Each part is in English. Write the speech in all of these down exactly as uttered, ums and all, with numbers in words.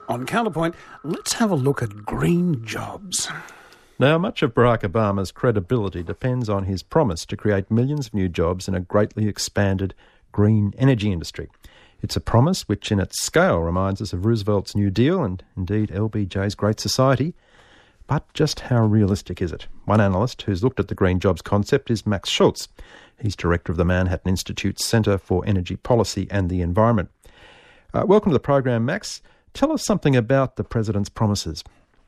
On Counterpoint, let's have a look at green jobs. Now, much of Barack Obama's credibility depends on his promise to create millions of new jobs in a greatly expanded green energy industry. It's a promise which in its scale reminds us of Roosevelt's New Deal and indeed L B J's Great Society. But just how realistic is it? One analyst who's looked at the green jobs concept is Max Schultz. He's director of the Manhattan Institute's Centre for Energy Policy and the Environment. Uh, welcome to the program, Max. Tell us something about the president's promises.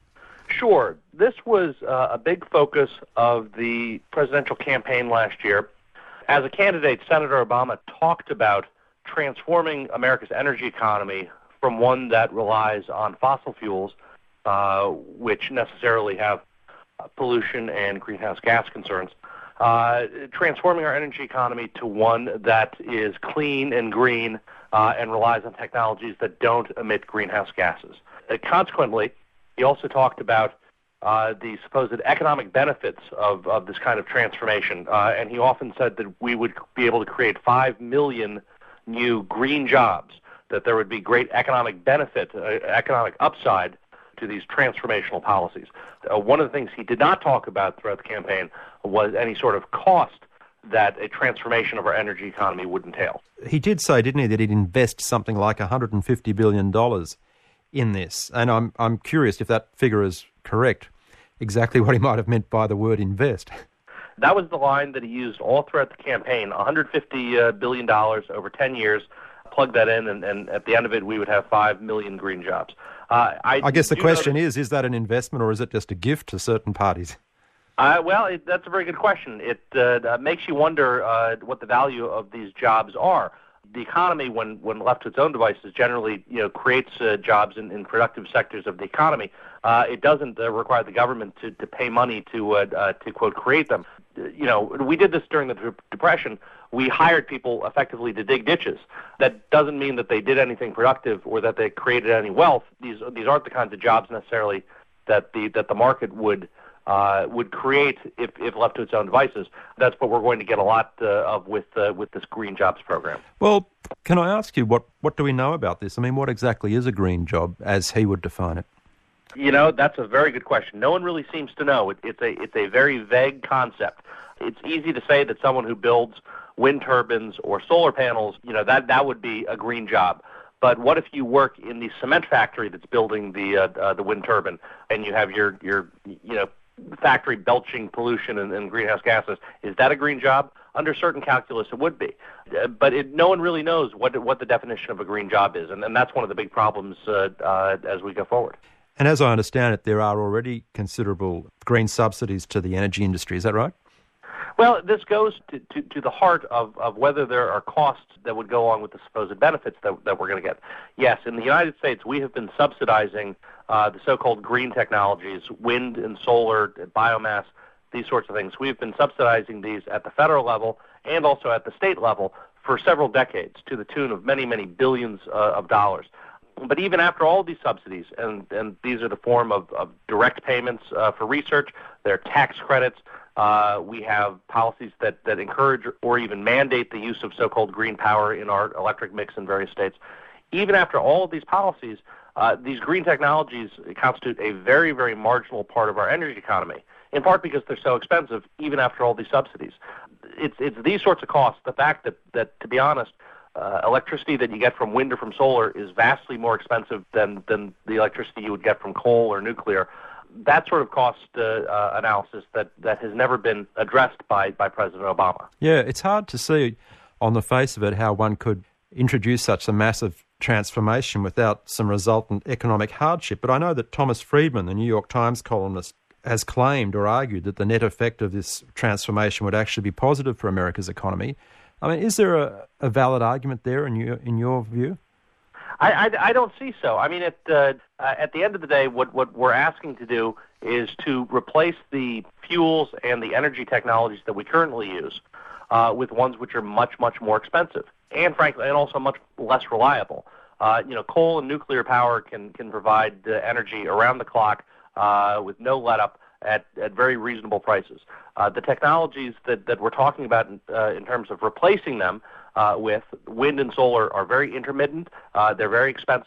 Sure. This was uh, a big focus of the presidential campaign last year. As a candidate, Senator Obama talked about transforming America's energy economy from one that relies on fossil fuels, uh, which necessarily have uh, pollution and greenhouse gas concerns, uh, transforming our energy economy to one that is clean and green uh, and relies on technologies that don't emit greenhouse gases. Uh, consequently, he also talked about uh, the supposed economic benefits of, of this kind of transformation, uh, and he often said that we would be able to create five million new green jobs, that there would be great economic benefit, uh, economic upside to these transformational policies. Uh, one of the things he did not talk about throughout the campaign was any sort of cost that a transformation of our energy economy would entail. He did say, didn't he, that he'd invest something like one hundred fifty billion dollars in this. And I'm I'm curious if that figure is correct, exactly what he might have meant by the word invest. That was the line that he used all throughout the campaign, one hundred fifty billion dollars over ten years. Plug that in, and, and at the end of it, we would have five million green jobs. Uh, I, I guess the question notice, is, is that an investment or is it just a gift to certain parties? Uh, well, it, that's a very good question. It uh, makes you wonder uh, what the value of these jobs are. The economy, when, when left to its own devices, generally you know creates uh, jobs in, in productive sectors of the economy. Uh, it doesn't uh, require the government to, to pay money to uh, uh, to quote create them. You know, we did this during the Depression. We hired people effectively to dig ditches. That doesn't mean that they did anything productive or that they created any wealth. These these aren't the kinds of jobs necessarily that the that the market would. Uh, would create if, if left to its own devices. That's what we're going to get a lot uh, of with uh, with this Green Jobs program. Well, can I ask you, what, what do we know about this? I mean, what exactly is a green job, as he would define it? You know, that's a very good question. No one really seems to know. It, it's a it's a very vague concept. It's easy to say that someone who builds wind turbines or solar panels, you know, that, that would be a green job. But what if you work in the cement factory that's building the uh, uh, the wind turbine, and you have your your you know factory belching pollution and, and greenhouse gases? Is that a green job? Under certain calculus, it would be. Uh, but it, no one really knows what what the definition of a green job is, and, and that's one of the big problems uh, uh, as we go forward. And as I understand it, there are already considerable green subsidies to the energy industry. Is that right? Well, this goes to, to, to the heart of, of whether there are costs that would go along with the supposed benefits that, that we're going to get. Yes, in the United States, we have been subsidizing uh, the so-called green technologies, wind and solar, biomass, these sorts of things. We've been subsidizing these at the federal level and also at the state level for several decades to the tune of many, many billions uh, of dollars. But even after all these subsidies, and, and these are the form of, of direct payments uh, for research, they're tax credits, uh, we have policies that, that encourage or even mandate the use of so-called green power in our electric mix in various states. Even after all of these policies, uh, these green technologies constitute a very, very marginal part of our energy economy, in part because they're so expensive even after all these subsidies. It's, it's these sorts of costs, the fact that, that to be honest, Uh, electricity that you get from wind or from solar is vastly more expensive than, than the electricity you would get from coal or nuclear. That sort of cost uh, uh, analysis that, that has never been addressed by, by President Obama. Yeah, it's hard to see on the face of it how one could introduce such a massive transformation without some resultant economic hardship. But I know that Thomas Friedman, the New York Times columnist, has claimed or argued that the net effect of this transformation would actually be positive for America's economy. I mean, is there a, a valid argument there in your in your view? I, I, I don't see so. I mean, at uh, at the end of the day, what, what we're asking to do is to replace the fuels and the energy technologies that we currently use uh, with ones which are much, much more expensive and, frankly, and also much less reliable. Uh, you know, coal and nuclear power can, can provide uh, energy around the clock uh, with no let-up at, at very reasonable prices. Uh, the technologies that, that we're talking about in, uh, in terms of replacing them uh, with wind and solar are very intermittent. Uh, they're very expensive.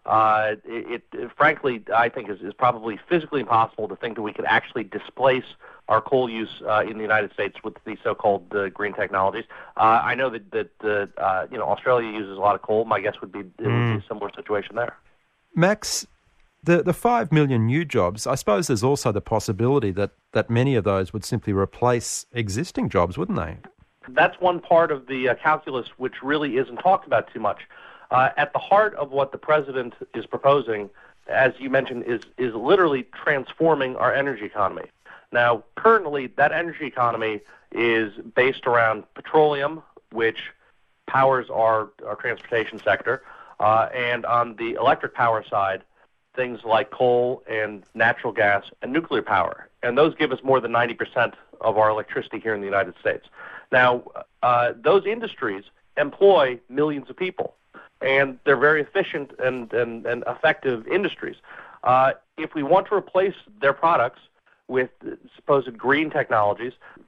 uh, it, it frankly, I think, is, is probably physically impossible to think that we could actually displace our coal use uh, in the United States with the so-called uh, green technologies. Uh, I know that, that uh, uh, you know, Australia uses a lot of coal. My guess would be it mm. would be a similar situation there. Max, the the five million new jobs, I suppose there's also the possibility that, that many of those would simply replace existing jobs, wouldn't they? That's one part of the uh, calculus which really isn't talked about too much. Uh, at the heart of what the president is proposing, as you mentioned, is is literally transforming our energy economy. Now, currently, that energy economy is based around petroleum, which powers our, our transportation sector, uh, and on the electric power side, things like coal and natural gas and nuclear power. And those give us more than ninety percent of our electricity here in the United States. Now, uh, those industries employ millions of people, and they're very efficient and, and, and effective industries. Uh, if we want to replace their products with supposed green technologies,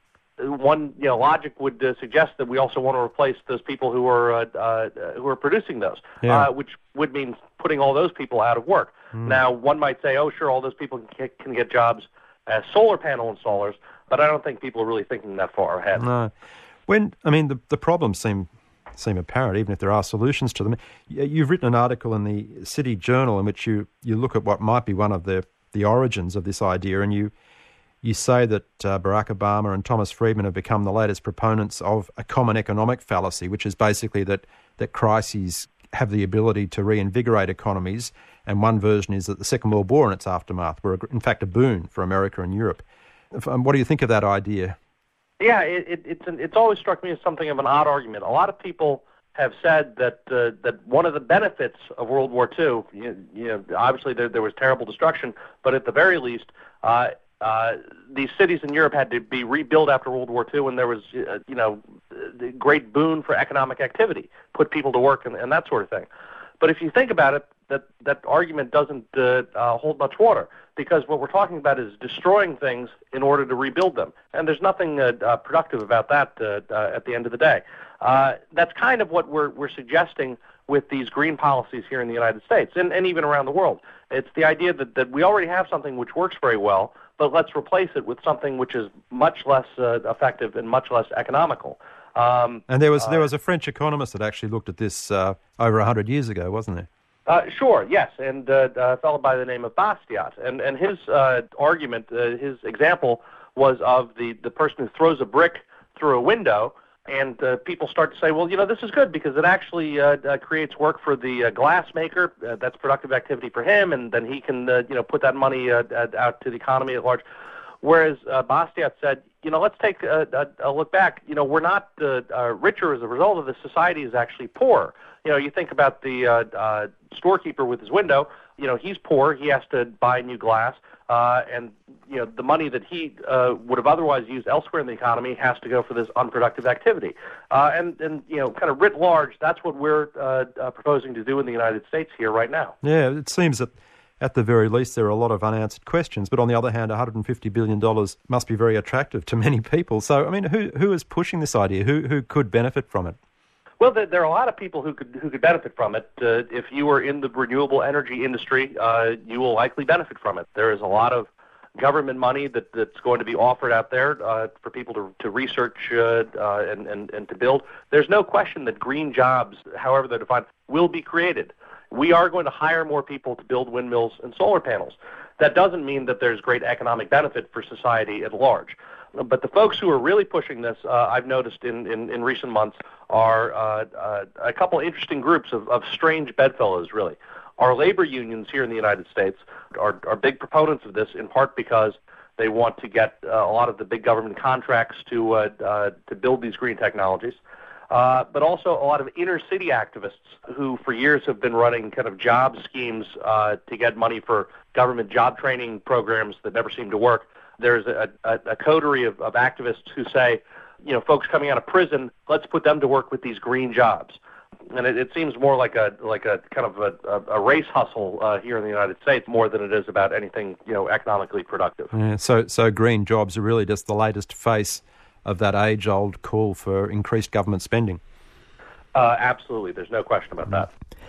one you know logic would uh, suggest that we also want to replace those people who are uh, uh, who are producing those, yeah. uh, which would mean putting all those people out of work. Mm. Now, one might say, "Oh, sure, all those people can, can get jobs as solar panel installers," but I don't think people are really thinking that far ahead. No, when I mean the the problems seem seem apparent, even if there are solutions to them. You've written an article in the City Journal in which you you look at what might be one of the the origins of this idea, and you. You say that uh, Barack Obama and Thomas Friedman have become the latest proponents of a common economic fallacy, which is basically that, that crises have the ability to reinvigorate economies, and one version is that the Second World War and its aftermath were, in fact, a boon for America and Europe. Um, what do you think of that idea? Yeah, it, it, it's an, it's always struck me as something of an odd argument. A lot of people have said that uh, that one of the benefits of World War Two, you, you know, obviously there, there was terrible destruction, but at the very least, uh, Uh, these cities in Europe had to be rebuilt after World War Two, and there was, uh, you know, the great boon for economic activity, put people to work and, and that sort of thing. But if you think about it, that, that argument doesn't uh, uh, hold much water, because what we're talking about is destroying things in order to rebuild them. And there's nothing uh, uh, productive about that uh, uh, at the end of the day. Uh, that's kind of what we're, we're suggesting with these green policies here in the United States and, and even around the world. It's the idea that, that we already have something which works very well, but let's replace it with something which is much less uh, effective and much less economical. Um, and there was uh, there was a French economist that actually looked at this uh, over one hundred years ago, wasn't there? Uh, sure, yes, and uh, a fellow by the name of Bastiat. And, and his uh, argument, uh, his example was of the, the person who throws a brick through a window, and uh, people start to say, well, you know, this is good because it actually uh, uh, creates work for the uh, glass maker. Uh, that's productive activity for him, and then he can, uh, you know, put that money uh, uh, out to the economy at large. Whereas uh, Bastiat said, you know, let's take a, a, a look back. You know, we're not uh, uh, richer as a result of this. Society is actually poorer. You know, you think about the uh, uh, storekeeper with his window. You know, he's poor. He has to buy new glass. Uh, and, you know, the money that he uh, would have otherwise used elsewhere in the economy has to go for this unproductive activity. Uh, and, and, you know, kind of writ large, that's what we're uh, uh, proposing to do in the United States here right now. Yeah, it seems that at the very least there are a lot of unanswered questions. But on the other hand, one hundred fifty billion dollars must be very attractive to many people. So, I mean, who who is pushing this idea? Who who could benefit from it? Well, there, there are a lot of people who could who could benefit from it. Uh, if you are in the renewable energy industry, uh, you will likely benefit from it. There is a lot of government money that, that's going to be offered out there uh, for people to, to research uh, uh, and, and, and to build. There's no question that green jobs, however they're defined, will be created. We are going to hire more people to build windmills and solar panels. That doesn't mean that there's great economic benefit for society at large. But the folks who are really pushing this, uh, I've noticed in, in, in recent months, are uh, uh, a couple of interesting groups of, of strange bedfellows, really. Our labor unions here in the United States are, are big proponents of this, in part because they want to get uh, a lot of the big government contracts to uh, uh, to build these green technologies. Uh, but also a lot of inner-city activists who for years have been running kind of job schemes uh, to get money for government job training programs that never seem to work. There's a, a, a coterie of, of activists who say, you know, folks coming out of prison, let's put them to work with these green jobs. And it, it seems more like a like a kind of a, a race hustle uh, here in the United States more than it is about anything, you know, economically productive. Yeah, so so green jobs are really just the latest face of that age-old call for increased government spending. Uh, absolutely, there's no question about that.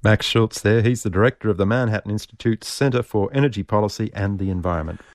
Max Schultz there. He's the director of the Manhattan Institute's Centre for Energy Policy and the Environment.